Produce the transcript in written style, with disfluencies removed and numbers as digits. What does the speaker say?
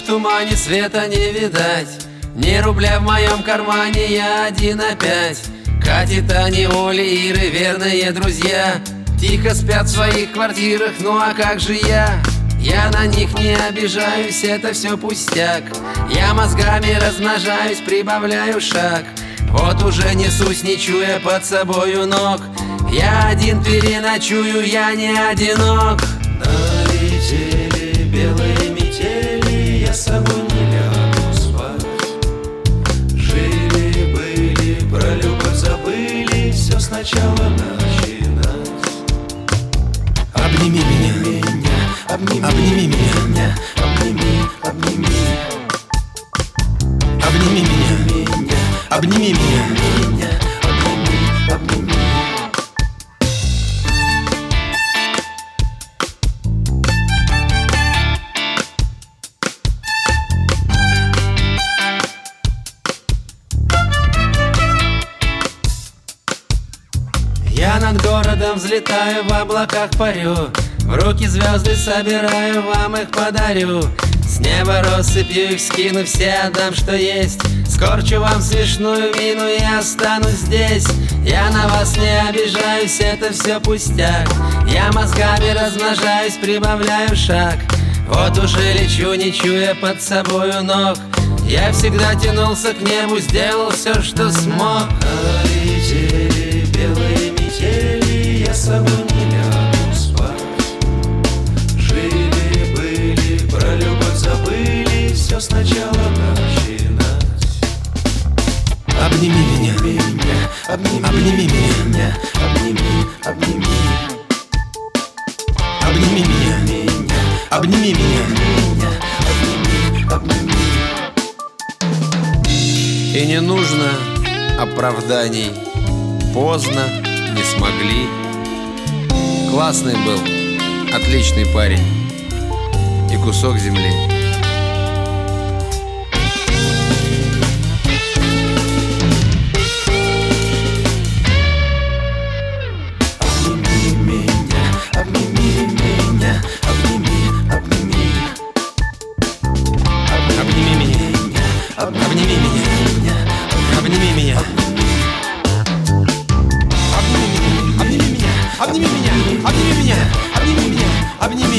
тумане света не видать, ни рубля в моем кармане, я один опять. Катит они, Оля, Иры, верные друзья, тихо спят в своих квартирах, ну а как же я? Я на них не обижаюсь, это все пустяк. Я мозгами размножаюсь, прибавляю шаг. Вот уже несусь, не чуя под собою ног. Я один переночую, я не одинок. Налетели белые метели, я с собой не лягу спать. Жили-были, про любовь забыли, все сначала начинать. Обними меня, обними меня, обними, обними, обними меня, обними меня, обними, обними. Я над городом взлетаю, в облаках парю, в руки звезды собираю, вам их подарю. С неба россыпью их скину, все отдам, что есть. Скорчу вам смешную мину и останусь здесь. Я на вас не обижаюсь, это все пустяк. Я мозгами размножаюсь, прибавляю шаг. Вот уже лечу, не чуя под собою ног. Я всегда тянулся к небу, сделал все, что смог. Налетели белые метели, я с собой не лягу спать. Жили-были, про любовь забыли, все сначала начинать. обними меня, Обними меня, обними, обними, обними меня, обними меня, обними, обними. И не нужно оправданий. Поздно, не смогли. Классный был, отличный парень и кусок земли. Обними меня, обними, обними, обними меня, обними меня, обними меня, обними меня, обними меня, обними меня, обними меня, обними меня, обними